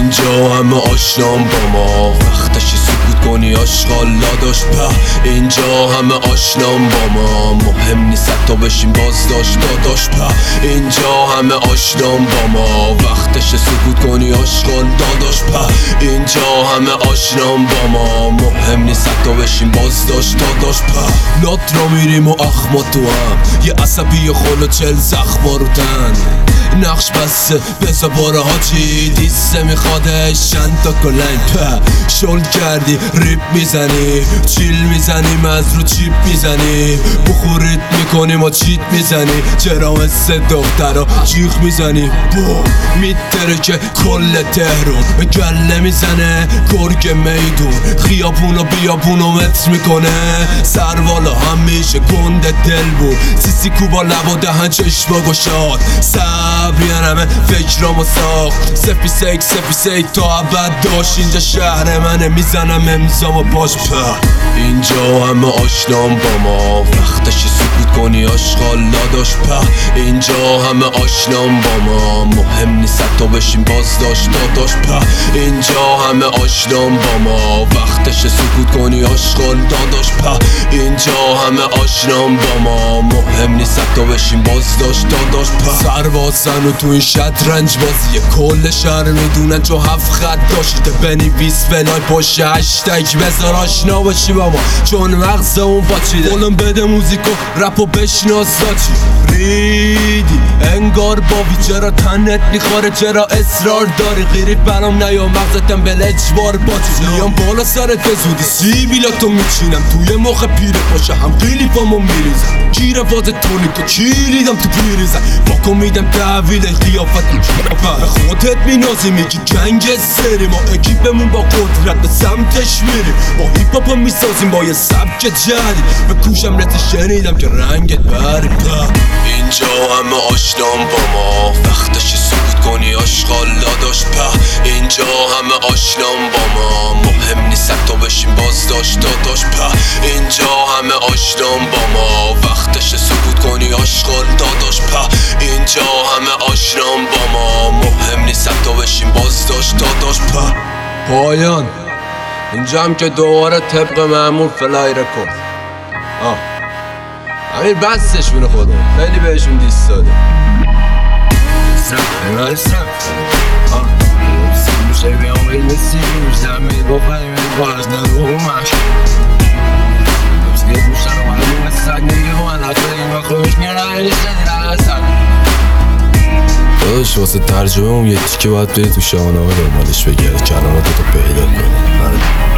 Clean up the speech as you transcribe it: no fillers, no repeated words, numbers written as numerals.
اینجا همه آشنام با ما، وقتش سکوت کنی آشغال داداش په. اینجا همه آشنام با ما، مهم نیست تا بشیم بازداشت داداش په. اینجا همه آشنام با ما، وقتش سکوت کنی آشغال داداش په. اینجا همه آشنام با ما، مهم نیست تا بشیم بازداشت داداش په. لات را میریم و اخما تو هم، یه عصبی خلو 40 زخما رو تن. نقش بسته بزا باره هاچی دیسته میخوادش چند تا کلنگ په. شل کردی ریپ میزنی، چیل میزنیم از رو چیپ میزنی، بخورید میکنیم و چیت میزنی. چرا مثل دخترها جیغ میزنی؟ بوم میتره که کل تهرون به گله میزنه. گرگ میدون خیابون و بیابون و متر میکنه. سروالا همیشه گنده دل بود، سیسی کوبا لب و دهن چشما گشاد. صبریان همه فکرامو ساخت، سفی سیک تا عبد داشت. اینجا شهر منه میزنم امضامو باش په. اینجا همه آشنام با ما، وقتش سکوت کنی آشغال داداش په. اینجا همه آشنام با ما، مهم نیست تا بشیم بازداشت داداش په. اینجا همه آشنام با ما، وقتش سکوت کنی آشغال داداش په. اینجا همه آشنام با ما، مهم نیست تا بشیم بازداشت داداش په. سربازن و تو این شطرنج بازیه، کل شهر میدونن چون 7 خط داشته بنویس فلای پشت هشتگ بذار آشنا باشی با ما، چون مغز اون باچیده. قولم بده موزیکو رپو بشناس داچی ریدی انگار باوی. چرا تنت میخواره، چرا اصرار داری؟ غیری برام نیا مغزتم بل اجبار باچی. میام بالا سرت بزودی سیبیلاتو میچینم، توی مخ پیره پاشه هم قیلی پامو میریزم. گیره واز تونی تو کلیدم تو پیریزم، باکو میدم تحویل قیافت به خودت مینازی. میگی جنگ سری ما اکیپمون با قدرت به سمتش میریم. با هیپ هاپ میسازیم با یه سبک جدید، به گوشم رسی شنیدم که رنگت بری په. اینجا همه آشنام با ما، وقتش سکوت کنی آشغال داداش په. اینجا همه آشنام با ما، مهم نیست تا بشیم بازداشت داداش په. اینجا همه آشنام با ما، وقتش سکوت کنی آشغال داداش په. اینجا همه آشنام با ما، مهم نیست تا بشیم بازداشت داداش په. پایان اینجا هم که دوباره طبق معمول فلای رکورد. همین بستش بینه خدا، خیلی بهشون دیست داده. داداش واسه ترجمه اون یه تیکه باید بری تو شاهنامه دنبالش بگرد، کلماتو پیدا کنی.